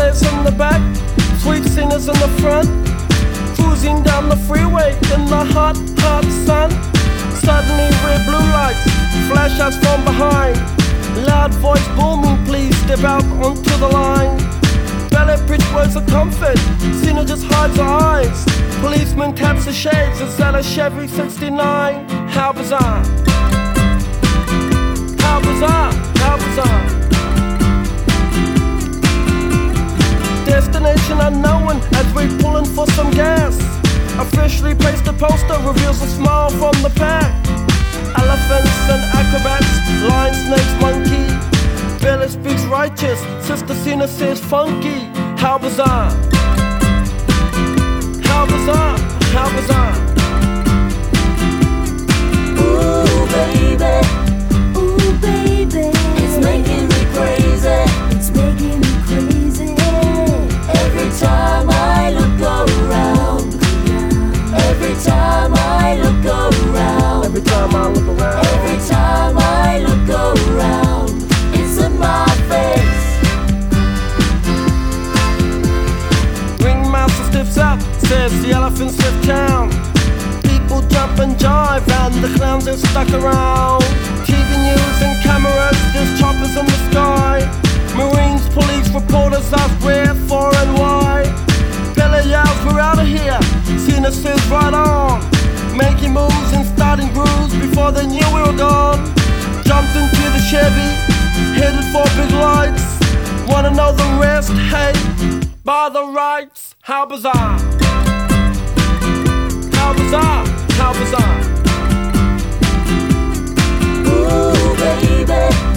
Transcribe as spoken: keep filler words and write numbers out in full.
players in the back, sweet singers in the front, cruising down the freeway in the hot, hot sun. Suddenly red blue lights flash us from behind. Loud voice booming, please step out onto the line. Ballet bridge words of comfort, Cena just hides her eyes. Policeman taps the shades, is that a Chevy sixty-nine? How bizarre, how bizarre, how bizarre. Destination unknown as we're pulling for some gas. Officially placed a poster, reveals a smile from the pack. Elephants and acrobats, lion, snakes, monkey. Billy speaks righteous, Sister Cena says funky. How bizarre, how bizarre, how bizarre. Ooh baby, ooh baby, it's making me crazy, it's making me crazy. Every time I look around, every time I look around, Every time I look around, every time I look around, it's in my face. Ringmaster stiffs up, says the elephants left town. People jump and jive and the clowns are stuck around. T V news and cameras, there's choppers in the sky. Marines, police, reporters ask where, for and why. Billy yells, we're out of here. Cena says right on, making moves and starting grooves before they knew we were gone. Jumped into the Chevy, headed for big lights. Wanna know the rest? Hey, by the rights. How bizarre, how bizarre, how bizarre. Ooh baby,